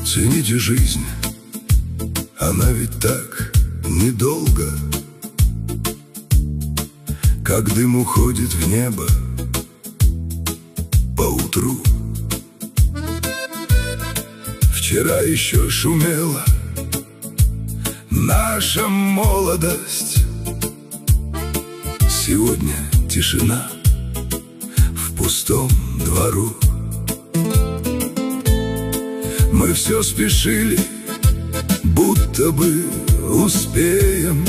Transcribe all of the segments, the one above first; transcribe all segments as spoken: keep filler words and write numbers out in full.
Цените жизнь, она ведь так недолго, как дым уходит в небо поутру. Вчера еще шумела наша молодость, сегодня тишина в пустом двору. Мы все спешили, будто бы успеем,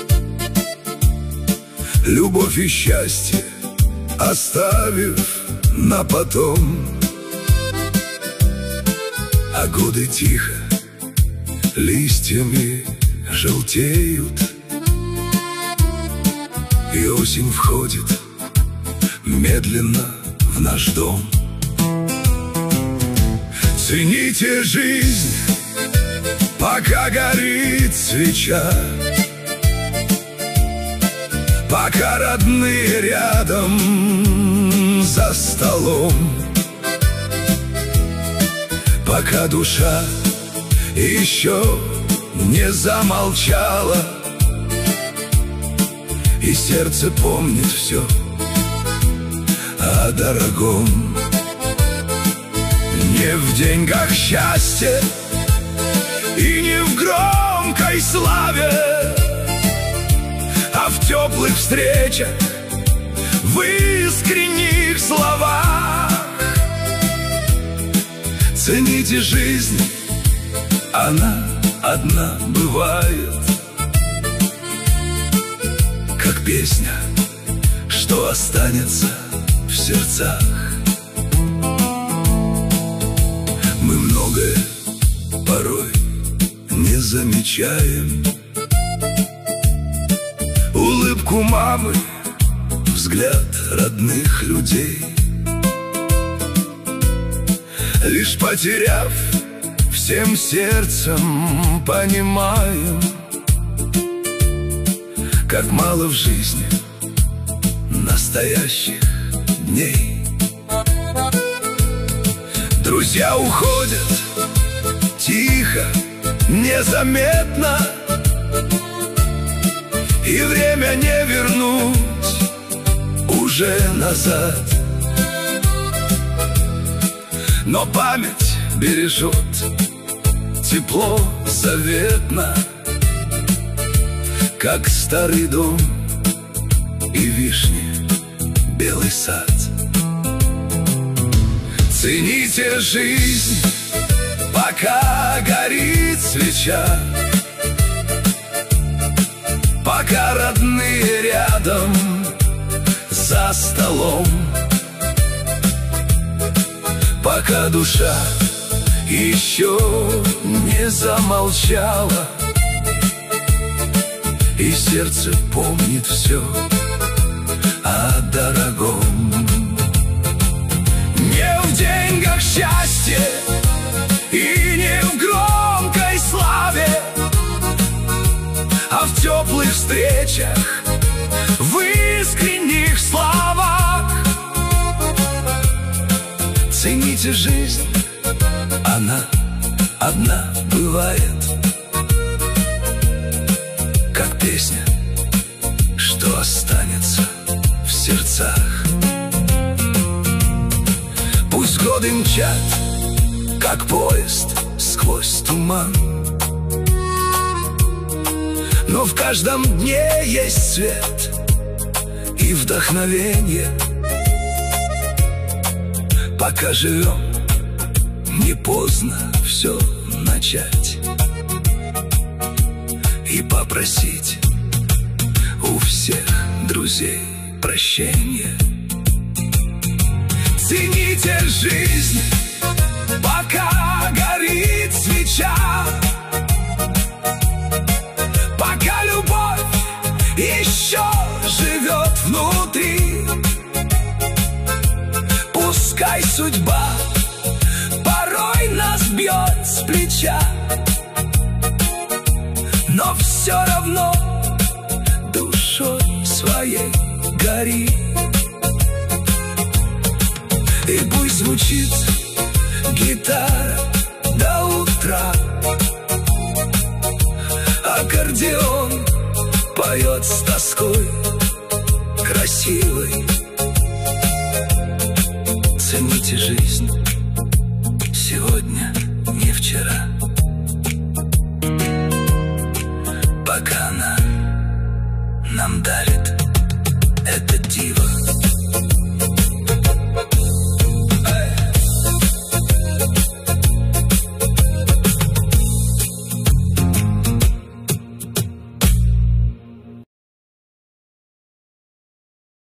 любовь и счастье оставив на потом. А годы тихо листьями желтеют, и осень входит медленно в наш дом. Цените жизнь, пока горит свеча, пока родные рядом за столом, пока душа еще не замолчала, и сердце помнит все о дорогом. Не в деньгах счастье и не в громкой славе, а в теплых встречах, в искренних словах. Цените жизнь, она одна бывает, как песня, что останется в сердцах. Мы многое порой не замечаем: улыбку мамы, взгляд родных людей. Лишь потеряв, всем сердцем понимаем, как мало в жизни настоящих дней. Друзья уходят тихо, незаметно, и время не вернуть уже назад. Но память бережет тепло заветно, как старый дом и вишни белый сад. Цените жизнь, пока горит свеча, пока родные рядом за столом, пока душа еще не замолчала, и сердце помнит все о дорогом. Не в деньгах счастье и не в громкой славе, а в теплых встречах, в искренних словах. Цените жизнь, она одна бывает, как песня, что останется в сердцах. Пусть годы мчат, как поезд сквозь туман, но в каждом дне есть свет и вдохновение. Пока живем, не поздно все начать и попросить у всех друзей прощения. Цените жизнь, пока горит свеча, пока любовь еще живет внутри. Пускай судьба порой нас бьет с плеча, но все равно душой своей гори. И пусть звучит гитара до утра, утра. Аккордеон поет с тоской красивой. Цените жизнь